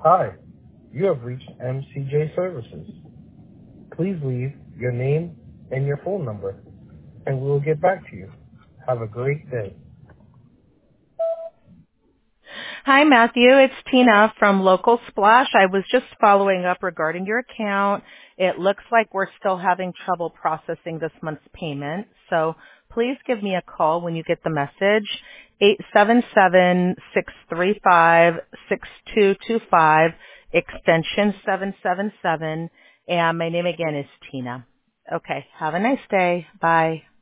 Hi, you have reached MCJ Services. Please leave your name and your phone number, and we will get back to you. Have a great day. Hi, Matthew. It's Tina from Local Splash. I was just following up regarding your account. It looks like we're still having trouble processing this month's payment, so please give me a call when you get the message, 877-635-6225, extension 777, and my name again is Tina. Okay, have a nice day. Bye.